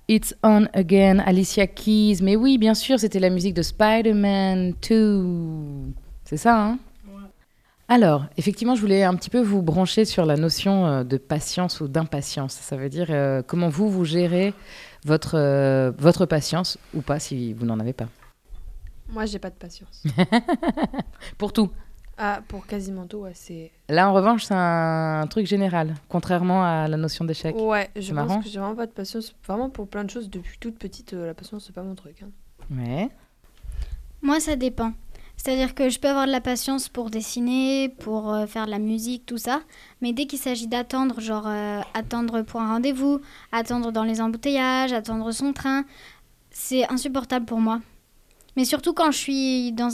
It's On Again, Alicia Keys. Mais oui, bien sûr, c'était la musique de Spider-Man 2. C'est ça, hein? Ouais. Alors, effectivement, je voulais un petit peu vous brancher sur la notion de patience ou d'impatience. Ça veut dire comment vous gérez votre patience ou pas si vous n'en avez pas. Moi, j'ai pas de patience. Pour tout? Ah, pour quasiment tout, ouais, c'est... Là, en revanche, c'est un truc général, contrairement à la notion d'échec. Ouais, je pense marrant. que j'ai vraiment pas de patience. Vraiment, pour plein de choses, depuis toute petite, la patience, c'est pas mon truc. Hein. Ouais. Moi, ça dépend. C'est-à-dire que je peux avoir de la patience pour dessiner, pour faire de la musique, tout ça. Mais dès qu'il s'agit d'attendre, genre attendre pour un rendez-vous, attendre dans les embouteillages, attendre son train, c'est insupportable pour moi. Mais surtout quand je suis dans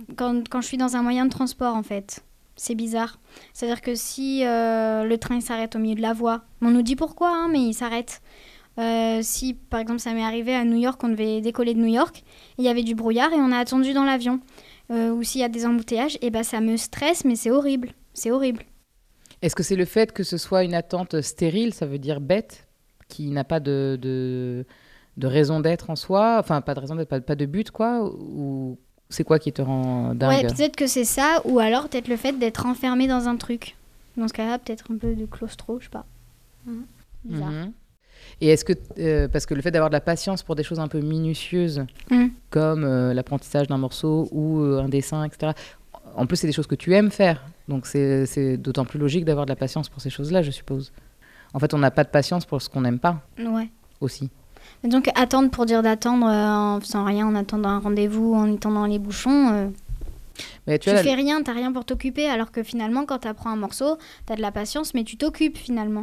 un moyen de transport, en fait. C'est bizarre. C'est-à-dire que si le train il s'arrête au milieu de la voie, on nous dit pourquoi, hein, mais il s'arrête. Si, par exemple, ça m'est arrivé à New York, on devait décoller de New York, il y avait du brouillard et on a attendu dans l'avion. Ou s'il y a des embouteillages, et ça me stresse, mais c'est horrible. C'est horrible. Est-ce que c'est le fait que ce soit une attente stérile, ça veut dire bête, qui n'a pas de raison d'être en soi, enfin pas de raison d'être, pas de but, quoi, ou c'est quoi qui te rend dingue? Ouais, peut-être que c'est ça, ou alors peut-être le fait d'être enfermé dans un truc. Dans ce cas-là, peut-être un peu de claustro, je sais pas. Bizarre. Mm-hmm. Et est-ce que, parce que le fait d'avoir de la patience pour des choses un peu minutieuses, comme l'apprentissage d'un morceau ou un dessin, etc., en plus c'est des choses que tu aimes faire, donc c'est d'autant plus logique d'avoir de la patience pour ces choses-là, je suppose. En fait, on n'a pas de patience pour ce qu'on n'aime pas. Ouais. Aussi. Mais donc attendre pour dire d'attendre en faisant rien, en attendant un rendez-vous, en attendant les bouchons... Mais tu fais rien, t'as rien pour t'occuper, alors que finalement, quand t'apprends un morceau, t'as de la patience, mais tu t'occupes finalement.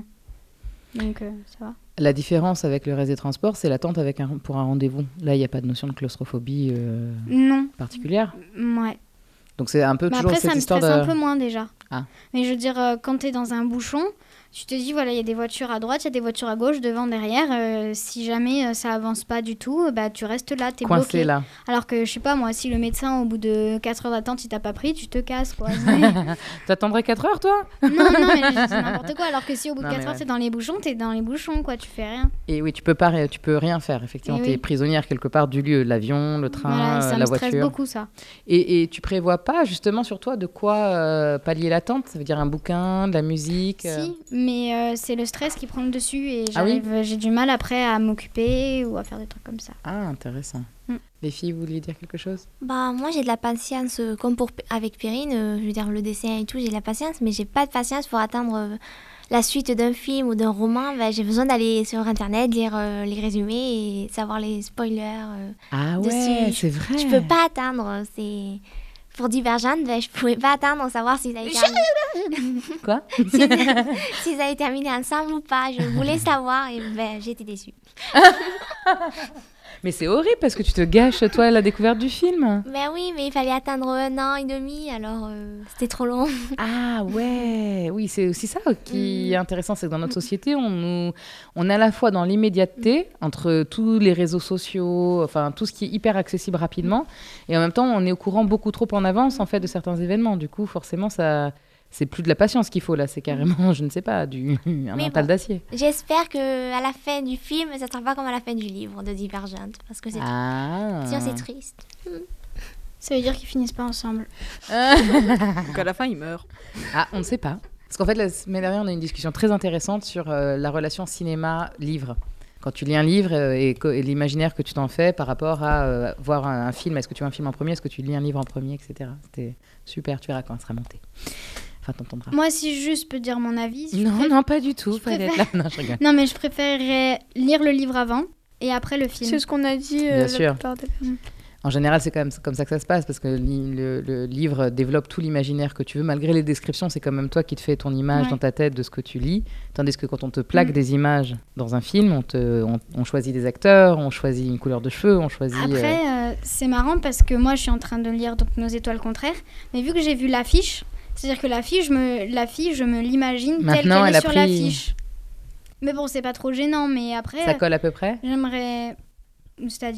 Donc, ça va. La différence avec le reste des transports, c'est l'attente pour un rendez-vous. Là, il n'y a pas de notion de claustrophobie non. particulière. Ouais. Donc, c'est un peu toujours après, cette histoire de... Après, ça me stresse un peu moins déjà. Ah. Mais je veux dire, quand t'es dans un bouchon... Tu te dis, voilà, il y a des voitures à droite, il y a des voitures à gauche, devant, derrière. Si jamais ça avance pas du tout, tu restes là, t'es coincé bloqué. Là. Alors que, je sais pas, moi, si le médecin, au bout de 4 heures d'attente, il t'a pas pris, tu te casses, quoi. T'attendrais 4 heures, toi? Non, mais je dis n'importe quoi. Alors que si au bout de 4 heures, t'es dans les bouchons, quoi, tu fais rien. Et oui, tu peux rien faire, effectivement. T'es prisonnière quelque part du lieu, l'avion, le train, voilà, la voiture. Ça me stresse beaucoup, ça. Et tu prévois pas, justement, sur toi, de quoi pallier l'attente? Ça veut dire un bouquin, de la musique Si, mais c'est le stress qui prend le dessus et j'ai du mal après à m'occuper ou à faire des trucs comme ça. Ah, intéressant. Les filles, vous vouliez dire quelque chose? Moi, j'ai de la patience, comme avec Perrine, je veux dire, le dessin et tout, j'ai de la patience, mais j'ai pas de patience pour attendre la suite d'un film ou d'un roman. J'ai besoin d'aller sur Internet, lire les résumés et savoir les spoilers ouais, dessus. C'est vrai. Je peux pas attendre, c'est... Pour Divergente, je pouvais pas attendre savoir s'ils avaient terminé... Quoi? S'ils avaient terminé ensemble ou pas. Je voulais savoir et j'étais déçue. Mais c'est horrible parce que tu te gâches, toi, la découverte du film. Ben oui, mais il fallait attendre 1 an et demi, alors c'était trop long. Ah ouais, oui, c'est aussi ça qui est intéressant, c'est que dans notre société, on est à la fois dans l'immédiateté, entre tous les réseaux sociaux, enfin tout ce qui est hyper accessible rapidement, et en même temps, on est au courant beaucoup trop en avance, en fait, de certains événements. Du coup, forcément, ça... C'est plus de la patience qu'il faut là, c'est carrément, je ne sais pas, un mental d'acier. J'espère qu'à la fin du film, ça ne sera pas comme à la fin du livre de Divergente, parce que sinon c'est triste. Ça veut dire qu'ils finissent pas ensemble. Donc à la fin, ils meurent. Ah, on ne sait pas. Parce qu'en fait, la semaine dernière, on a eu une discussion très intéressante sur la relation cinéma-livre. Quand tu lis un livre et l'imaginaire que tu t'en fais par rapport à voir un film, est-ce que tu vois un film en premier, est-ce que tu lis un livre en premier, etc. C'était super, tu verras quand ça sera monté. Enfin, t'entendras. Moi, si je peux dire mon avis... Non, pas du tout. Non, je rigole. Non, mais je préférerais lire le livre avant et après le film. C'est ce qu'on a dit Bien sûr. la plupart des personnes. En général, c'est quand même comme ça que ça se passe, parce que le livre développe tout l'imaginaire que tu veux. Malgré les descriptions, c'est quand même toi qui te fais ton image dans ta tête de ce que tu lis. Tandis que quand on te plaque des images dans un film, on choisit des acteurs, on choisit une couleur de cheveux, on choisit... Après, c'est marrant parce que moi, je suis en train de lire donc, Nos étoiles contraires. Mais vu que j'ai vu l'affiche, c'est-à-dire que la fille, je me l'imagine telle qu'elle est sur l'affiche. Mais bon, c'est pas trop gênant, mais après... Ça colle à peu près ? J'aimerais... C'est-à-dire...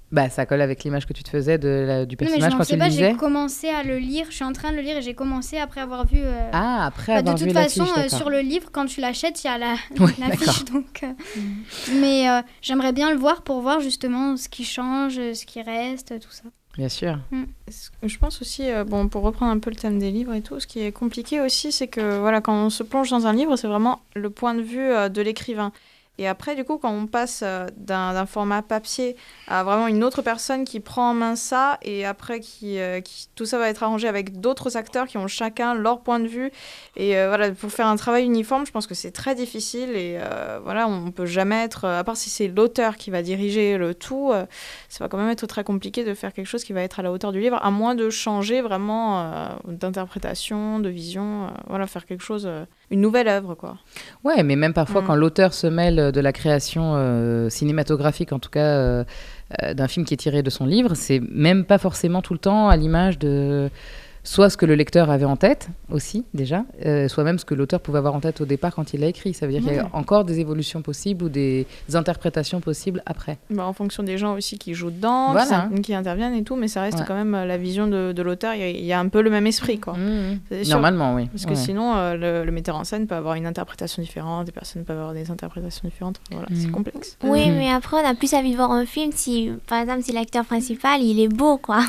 Bah, ça colle avec l'image que tu te faisais du Non, mais je personnage m'en quand sais il pas, lisait. j'ai commencé à le lire, je suis en train de le lire et j'ai commencé après avoir vu... Ah, après Bah, avoir de vu toute l'affiche, façon, d'accord. sur le livre, quand tu l'achètes, il y a Ouais, l'affiche. Donc, mais j'aimerais bien le voir pour voir justement ce qui change, ce qui reste, tout ça. Bien sûr. Je pense aussi, pour reprendre un peu le thème des livres et tout, ce qui est compliqué aussi, c'est que voilà, quand on se plonge dans un livre, c'est vraiment le point de vue de l'écrivain. Et après, du coup, quand on passe d'un format papier à vraiment une autre personne qui prend en main ça, et après, tout ça va être arrangé avec d'autres acteurs qui ont chacun leur point de vue. Et voilà, pour faire un travail uniforme, je pense que c'est très difficile. Et voilà, on ne peut jamais être, à part si c'est l'auteur qui va diriger le tout, ça va quand même être très compliqué de faire quelque chose qui va être à la hauteur du livre, à moins de changer vraiment d'interprétation, de vision, voilà, faire quelque chose, une nouvelle œuvre, quoi. Ouais, mais même parfois, quand l'auteur se mêle de la création cinématographique, en tout cas d'un film qui est tiré de son livre, c'est même pas forcément tout le temps à l'image de soit ce que le lecteur avait en tête aussi déjà, soit même ce que l'auteur pouvait avoir en tête au départ quand il l'a écrit. Ça veut dire qu'il y a encore des évolutions possibles ou des interprétations possibles après. Bah, en fonction des gens aussi qui jouent dedans, Voilà. qui interviennent et tout, mais ça reste quand même la vision de l'auteur. Il y a un peu le même esprit, quoi. C'est sûr. Normalement, oui. Parce que sinon, le metteur en scène peut avoir une interprétation différente, des personnes peuvent avoir des interprétations différentes. Voilà, c'est complexe. Oui, mais après, on a plus envie de voir un film si, par exemple, si l'acteur principal, il est beau, quoi.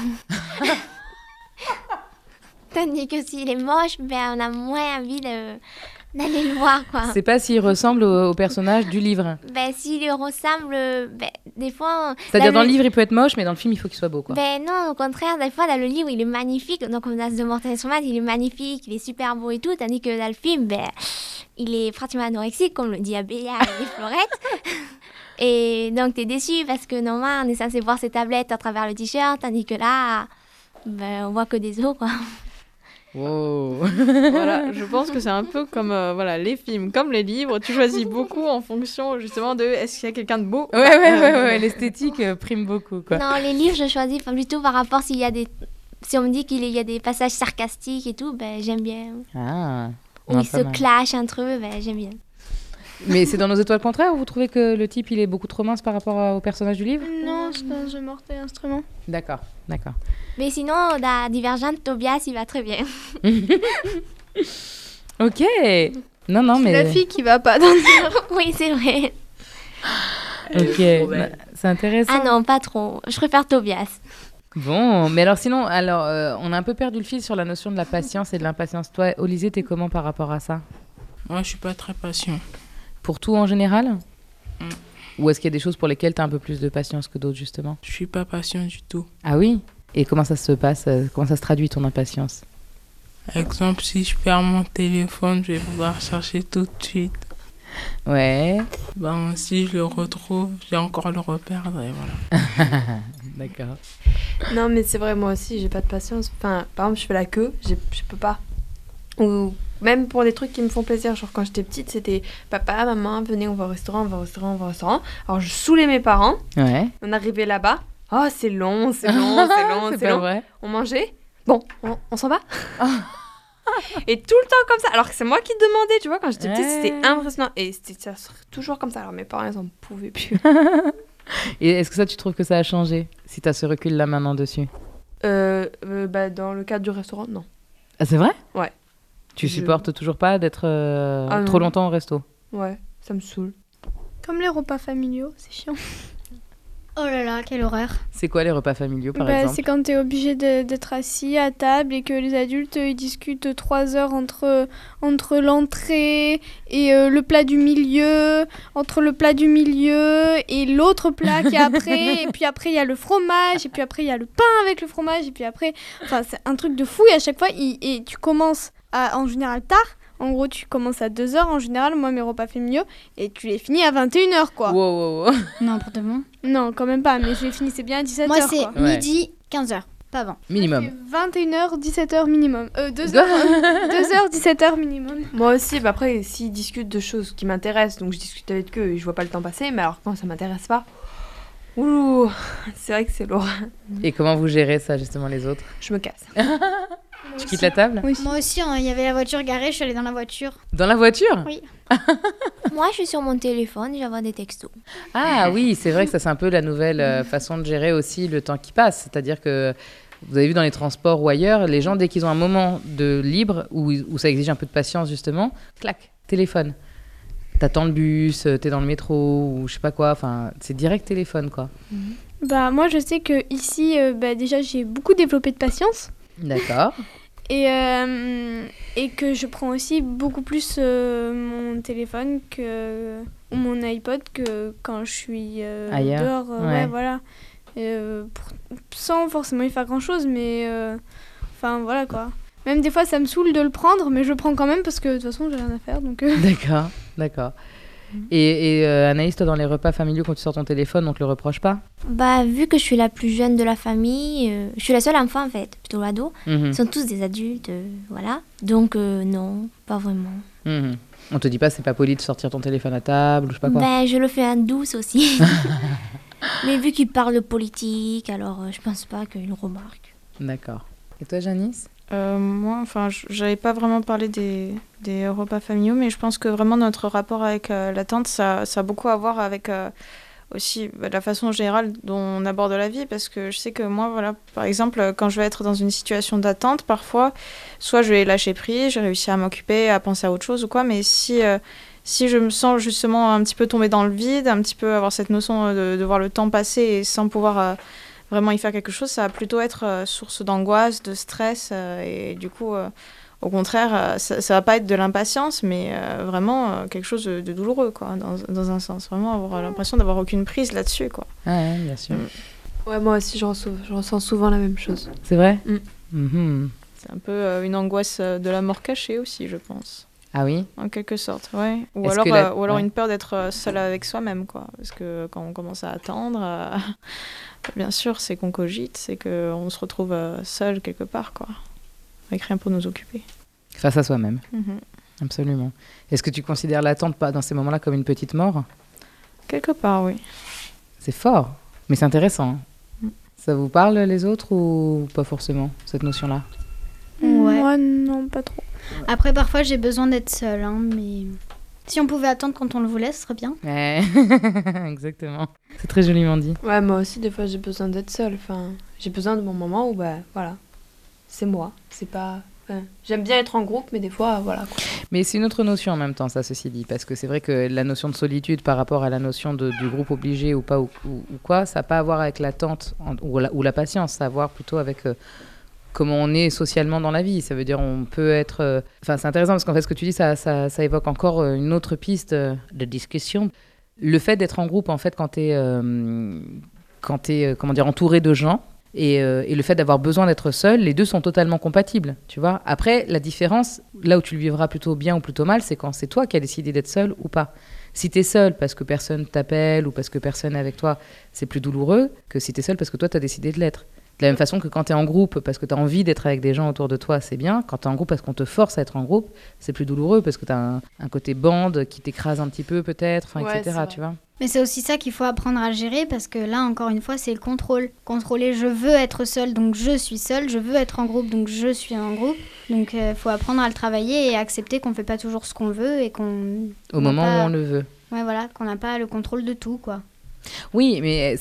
Tandis que s'il est moche, ben, on a moins envie d'aller le voir, quoi. C'est pas s'il ressemble au personnage du livre. Ben, s'il lui ressemble, ben, des fois... C'est-à-dire dans le livre, il peut être moche, mais dans le film, il faut qu'il soit beau, quoi. Ben non, au contraire, des fois, dans le livre, il est magnifique. Donc, comme dans The Mortal Instruments, il est magnifique, il est super beau et tout. Tandis que dans le film, ben, il est pratiquement anorexique, comme le dit Abélia et Florette. Et donc, t'es déçu parce que normalement, on est censé voir ses tablettes à travers le t-shirt, tandis que là, ben, on voit que des os, quoi. Wow. Voilà, je pense que c'est un peu comme voilà, les films, comme les livres. Tu choisis beaucoup en fonction justement de est-ce qu'il y a quelqu'un de beau. Ouais. L'esthétique prime beaucoup, quoi. Non, les livres, je choisis plutôt par rapport s'il y a des... Si on me dit qu'il y a des passages sarcastiques et tout, ben, j'aime bien. Ah. Où ils se clashent entre eux, ben, j'aime bien. Mais c'est dans Nos étoiles contraires où vous trouvez que le type il est beaucoup trop mince par rapport au personnage du livre? Non, c'est dans The Mortal Instruments. D'accord. Mais sinon, dans Divergente, Tobias, il va très bien. Ok. Non, mais... C'est la fille qui va pas dans le... Oui, c'est vrai. Ok, c'est intéressant. Ah non, pas trop. Je préfère Tobias. Bon, mais alors sinon, on a un peu perdu le fil sur la notion de la patience et de l'impatience. Toi, Olysée, t'es comment par rapport à ça? Moi, je suis pas très patient. Pour tout en général? Ou est-ce qu'il y a des choses pour lesquelles t'as un peu plus de patience que d'autres, justement? Je suis pas patient du tout. Ah oui? Et comment ça se passe? Comment ça se traduit, ton impatience? Exemple, si je perds mon téléphone, je vais pouvoir chercher tout de suite. Ouais. Ben, si je le retrouve, j'ai encore le reperdre et voilà. D'accord. Non, mais c'est vrai, moi aussi, j'ai pas de patience. Enfin, par exemple, je fais la queue, je peux pas. Ou même pour des trucs qui me font plaisir. Genre, quand j'étais petite, c'était papa, maman, venez, on va au restaurant. Alors, je saoulais mes parents. Ouais. On arrivait là-bas. Oh, c'est long. C'est pas vrai. On mangeait. Bon, on s'en va. Et tout le temps comme ça. Alors que c'est moi qui demandais, tu vois, quand j'étais petite, c'était impressionnant. Et ça serait toujours comme ça. Alors mes parents, ils en pouvaient plus. Et est-ce que ça, tu trouves que ça a changé, si t'as ce recul-là maintenant dessus? Dans le cadre du restaurant, non. Ah, c'est vrai? Ouais. Tu supportes toujours pas d'être trop longtemps au resto? Ouais, ça me saoule. Comme les repas familiaux, c'est chiant. Oh là là, quelle horreur. C'est quoi les repas familiaux, par exemple? C'est quand t'es obligé d'être assis à table et que les adultes ils discutent 3 heures entre l'entrée et le plat du milieu, entre le plat du milieu et l'autre plat qui est après, et puis après il y a le fromage, et puis après il y a le pain avec le fromage, et puis après... Enfin, c'est un truc de fou, et à chaque fois, et tu commences en général tard. En gros, tu commences à 2h en général, moi mes repas familiaux, et tu les finis à 21h, quoi. Wow. Non, pour de bon. Non, quand même pas, mais je les finissais bien à 17h. Moi, c'est quoi. midi, 15h, pas avant. Minimum. 21h, 17h minimum. 2h, 17h minimum. Moi aussi, après, s'ils discutent de choses qui m'intéressent, donc je discute avec eux et je vois pas le temps passer, mais alors quand ça m'intéresse pas, Ouh, c'est vrai que c'est lourd. Et comment vous gérez ça, justement, les autres? Je me casse. Tu quittes la table? Oui. Moi aussi, il y avait la voiture garée, je suis allée dans la voiture. Dans la voiture? Oui. Moi, je suis sur mon téléphone, j'envoie des textos. Ah oui, c'est vrai que ça, c'est un peu la nouvelle façon de gérer aussi le temps qui passe. C'est-à-dire que vous avez vu dans les transports ou ailleurs, les gens, dès qu'ils ont un moment de libre, où ça exige un peu de patience, justement, clac, téléphone. T'attends le bus, t'es dans le métro, ou je sais pas quoi, enfin, c'est direct téléphone, quoi. Bah, moi, je sais que ici, déjà, j'ai beaucoup développé de patience. D'accord. Et que je prends aussi beaucoup plus mon téléphone ou mon iPod que quand je suis Ailleurs, dehors. ouais. Ouais, voilà. Sans forcément y faire grand-chose, mais enfin, voilà, quoi. Même des fois, ça me saoule de le prendre, mais je le prends quand même parce que de toute façon, j'ai rien à faire. Donc, D'accord, d'accord. Et Anaïs, toi, dans les repas familiaux, quand tu sors ton téléphone, on te le reproche pas? Bah, vu que je suis la plus jeune de la famille, je suis la seule enfant en fait, plutôt ado. Mhm. Ils sont tous des adultes, voilà. Donc, non, pas vraiment. Mhm. On te dit pas, c'est pas poli de sortir ton téléphone à table, ou je sais pas quoi? Ben, je le fais en douce aussi. Mais vu qu'ils parlent politique, alors je pense pas qu'ils remarquent. D'accord. Et toi, Janice? Moi, enfin, j'avais pas vraiment parlé des repas familiaux, mais je pense que vraiment notre rapport avec l'attente, ça a beaucoup à voir avec aussi la façon générale dont on aborde la vie, parce que je sais que moi, voilà, par exemple, quand je vais être dans une situation d'attente, parfois, soit je vais lâcher prise, j'ai réussi à m'occuper, à penser à autre chose ou quoi, mais si je me sens justement un petit peu tomber dans le vide, un petit peu avoir cette notion de voir le temps passer et sans pouvoir vraiment y faire quelque chose, ça va plutôt être source d'angoisse, de stress, et du coup, au contraire, ça va pas être de l'impatience, mais vraiment quelque chose de douloureux, quoi, dans un sens. Vraiment avoir l'impression d'avoir aucune prise là-dessus, quoi. Ah ouais, bien sûr. Ouais, moi aussi, je ressens souvent la même chose. C'est vrai? Mm. Mhm. C'est un peu une angoisse de la mort cachée aussi, je pense. Ah oui? En quelque sorte, ouais. Ou Est-ce alors, que ou alors ouais. une peur d'être seul avec soi-même, quoi. Parce que quand on commence à attendre, bien sûr, c'est qu'on cogite, c'est qu'on se retrouve seul quelque part, quoi. Avec rien pour nous occuper. Face à soi-même, Mhm. absolument. Est-ce que tu considères l'attente pas dans ces moments-là comme une petite mort? Quelque part, oui. C'est fort, mais c'est intéressant. Mm. Ça vous parle les autres ou pas forcément, cette notion-là? Ouais. moi, non, pas trop. Après, parfois, j'ai besoin d'être seule, hein, mais si on pouvait attendre quand on le voulait, ce serait bien. Ouais, exactement. C'est très joliment dit. Ouais, moi aussi, des fois, j'ai besoin d'être seule. Enfin, j'ai besoin de mon moment où, bah, voilà, c'est moi. C'est pas... Enfin, j'aime bien être en groupe, mais des fois, voilà, quoi. Mais c'est une autre notion en même temps, ça, ceci dit, parce que c'est vrai que la notion de solitude par rapport à la notion du groupe obligé ou pas, ou quoi, ça n'a pas à voir avec l'attente ou la patience, ça a à voir plutôt avec comment on est socialement dans la vie. Ça veut dire on peut être... Enfin, c'est intéressant parce qu'en fait, ce que tu dis, ça évoque encore une autre piste de discussion. Le fait d'être en groupe, en fait, quand tu es, comment dire, entouré de gens, et le fait d'avoir besoin d'être seul, les deux sont totalement compatibles, tu vois. Après, la différence, là où tu le vivras plutôt bien ou plutôt mal, c'est quand c'est toi qui as décidé d'être seul ou pas. Si t'es seul parce que personne t'appelle ou parce que personne n'est avec toi, c'est plus douloureux que si t'es seul parce que toi, t'as décidé de l'être. De la même façon que quand t'es en groupe parce que t'as envie d'être avec des gens autour de toi, c'est bien. Quand t'es en groupe parce qu'on te force à être en groupe, c'est plus douloureux parce que t'as un côté bande qui t'écrase un petit peu peut-être, enfin, Ouais, etc. c'est Tu vois. Mais c'est aussi ça qu'il faut apprendre à gérer parce que là, encore une fois, c'est le contrôle. Contrôler, je veux être seule, donc je suis seule. Je veux être en groupe, donc je suis en groupe. Donc il faut apprendre à le travailler et accepter qu'on ne fait pas toujours ce qu'on veut et qu'on... Au moment où on le veut. Ouais, voilà, qu'on n'a pas le contrôle de tout, quoi. Oui, mais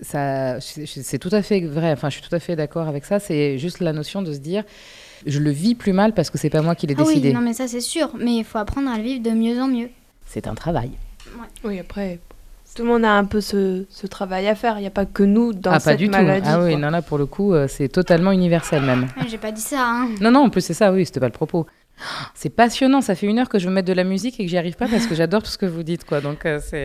c'est tout à fait vrai. Enfin, je suis tout à fait d'accord avec ça. C'est juste la notion de se dire, je le vis plus mal parce que c'est pas moi qui l'ai décidé. Oui, non, mais ça c'est sûr. Mais il faut apprendre à le vivre de mieux en mieux. C'est un travail. Oui, après, tout le monde a un peu ce travail à faire. Il n'y a pas que nous dans pas cette du maladie. tout. Ah oui, quoi. non, là, pour le coup, c'est totalement universel même. Ouais, j'ai pas dit ça, hein. Non, en plus, c'est ça, oui, c'était pas le propos. C'est passionnant, ça fait 1 heure que je veux mettre de la musique et que j'y arrive pas parce que j'adore tout ce que vous dites, quoi. Donc,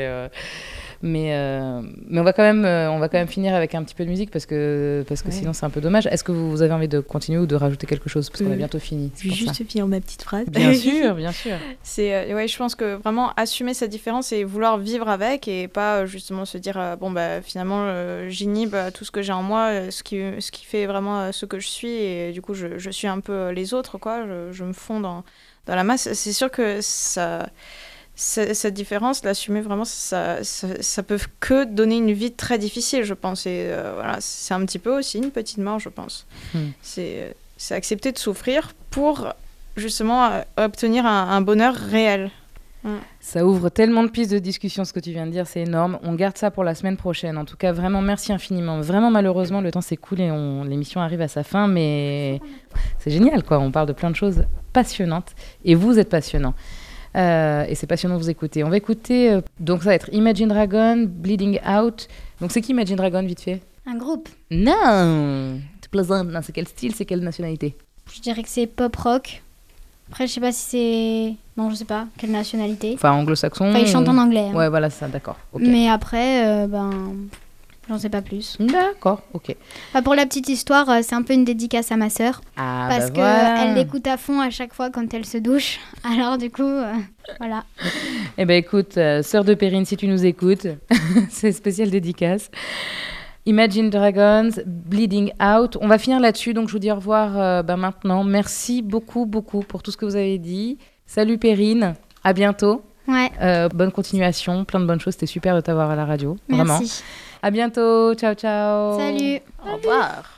mais on va quand même finir avec un petit peu de musique parce que Ouais. sinon c'est un peu dommage. Est-ce que vous avez envie de continuer ou de rajouter quelque chose parce qu'on a bientôt fini? Je vais juste finir ma petite phrase. Bien sûr, bien sûr. C'est ouais, je pense que vraiment assumer sa différence et vouloir vivre avec et pas justement se dire bon bah finalement j'inhibe tout ce que j'ai en moi, ce qui fait vraiment ce que je suis et du coup je suis un peu les autres quoi, je me fonds dans la masse. C'est sûr que cette différence, l'assumer vraiment, ça peut que donner une vie très difficile, je pense. Et voilà, c'est un petit peu aussi une petite mort, je pense. C'est accepter de souffrir pour justement obtenir un bonheur réel. Ça ouvre tellement de pistes de discussion, ce que tu viens de dire, c'est énorme. On garde ça pour la semaine prochaine. En tout cas, vraiment, merci infiniment. Vraiment, malheureusement, le temps s'écoule et l'émission arrive à sa fin, mais c'est génial, quoi. On parle de plein de choses passionnantes et vous êtes passionnants. Et c'est passionnant de vous écouter. On va écouter, donc ça va être Imagine Dragon, Bleeding Out. Donc c'est qui Imagine Dragon, vite fait? Un groupe. Non, tu plaisantes. Non, c'est quel style, c'est quelle nationalité? Je dirais que c'est pop rock. Après, je sais pas si c'est... Non, je sais pas. Quelle nationalité. Enfin, anglo-saxon. Enfin, ils chantent en anglais. Hein. Ouais, voilà, ça, d'accord. Okay. Mais après, j'en sais pas plus. D'accord, ok. Enfin, pour la petite histoire, c'est un peu une dédicace à ma sœur. Ah, parce bah voilà. qu'elle l'écoute à fond à chaque fois quand elle se douche. Alors, du coup, voilà. Eh ben écoute, sœur de Perrine, si tu nous écoutes, c'est spécial dédicace. Imagine Dragons, Bleeding Out. On va finir là-dessus, donc je vous dis au revoir maintenant. Merci beaucoup pour tout ce que vous avez dit. Salut Perrine, à bientôt. Ouais. Bonne continuation, plein de bonnes choses. C'était super de t'avoir à la radio. Merci. Vraiment. À bientôt, ciao ciao. Salut. Au revoir.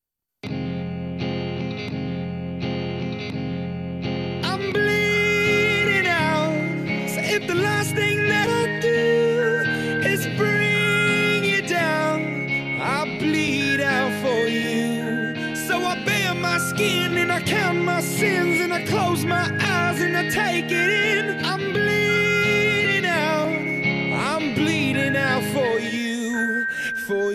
I'm bleeding out. So if the last thing that I do is bring you down, I bleed out for you. So I bare my skin and I count my sins and I close my eyes and I take it in. I'm bleeding out. I'm bleeding out for you. For you.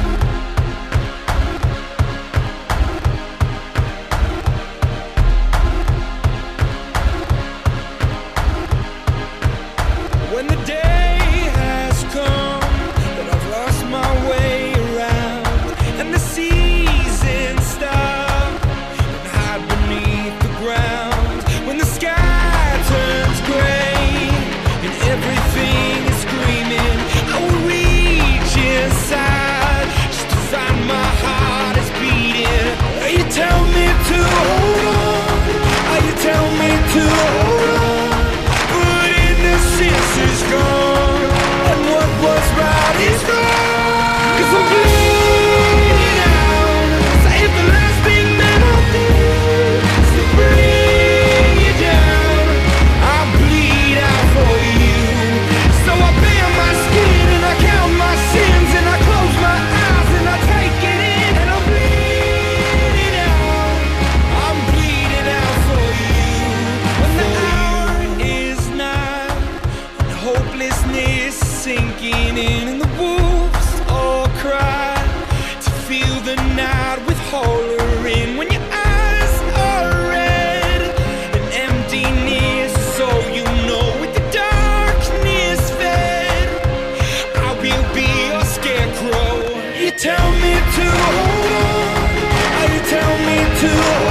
When the day has come that I've lost my way around and the seasons stop and hide beneath the ground, when the sky turns grey and everything is screaming, I will reach inside just to find my heart is beating. You tell me to hold on, you tell me to hold on, but innocence is gone and what was right is wrong. 'Cause I'm bleeding out. So if the last thing that I do is to bring you down, I bleed out for you. So I bare my skin and I count my sins and I close my eyes and I take it in and I'm bleeding out. I'm bleeding out for you. When the hour is nigh and hopelessness is sinking in and the wolves all cry to feel the night with horror in. When your eyes are red and emptiness is all you know, with the darkness fed, I will be your scarecrow. You tell me to hold on, you tell me to hold